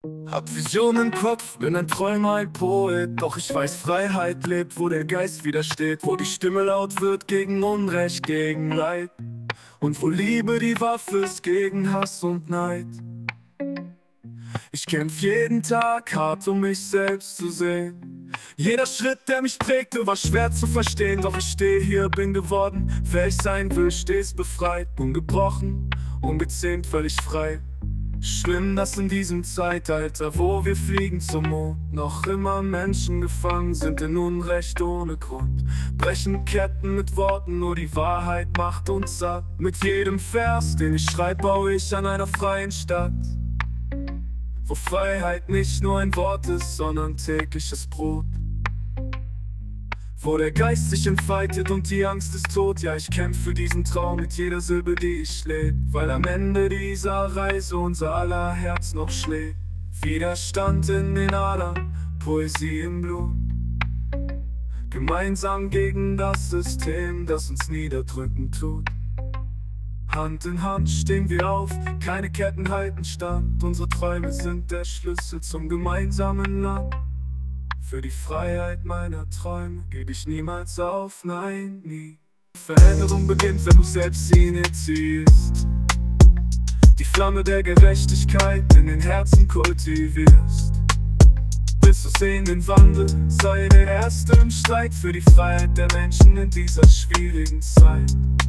Hab Visionen im Kopf, bin ein Träumer, ein Poet. Doch ich weiß, Freiheit lebt, wo der Geist widersteht, wo die Stimme laut wird gegen Unrecht, gegen Leid. Und wo Liebe die Waffe ist gegen Hass und Neid. Ich kämpf jeden Tag hart, um mich selbst zu sehen. Jeder Schritt, der mich prägte, war schwer zu verstehen. Doch ich steh hier, bin geworden, wer ich sein will, stehst befreit. Ungebrochen, ungezähmt, völlig frei. Schlimm, dass in diesem Zeitalter, wo wir fliegen zum Mond, noch immer Menschen gefangen sind in Unrecht ohne Grund. Brechen Ketten mit Worten, nur die Wahrheit macht uns satt. Mit jedem Vers, den ich schreib, baue ich an einer freien Stadt, wo Freiheit nicht nur ein Wort ist, sondern tägliches Brot. Wo der Geist sich entfaltet und die Angst ist tot. Ja, ich kämpfe für diesen Traum mit jeder Silbe, die ich leb. Weil am Ende dieser Reise unser aller Herz noch schlägt. Widerstand in den Adern, Poesie im Blut. Gemeinsam gegen das System, das uns niederdrücken tut. Hand in Hand stehen wir auf, keine Ketten halten stand. Unsere Träume sind der Schlüssel zum gemeinsamen Land. Für die Freiheit meiner Träume gebe ich niemals auf, nein, nie. Veränderung beginnt, wenn du selbst sie initiierst. Die Flamme der Gerechtigkeit in den Herzen kultivierst. Willst du sehen den Wandel? Sei der Erste im Streit für die Freiheit der Menschen in dieser schwierigen Zeit.